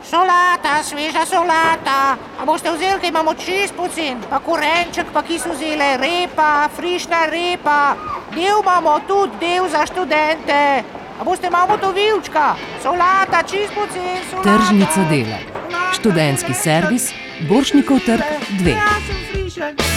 Solata, sveža solata. A boste vzeli, kaj imamo čisto pocen? Pa korenček, pa ki so vzeli, repa, frišna repa. Del imamo tudi, del za študente. A boste malo motovilčka? Solata, čisto pocen, solata. Tržnica dela. Študentski servis, Borštnikov trg 2. Ja sem frišen.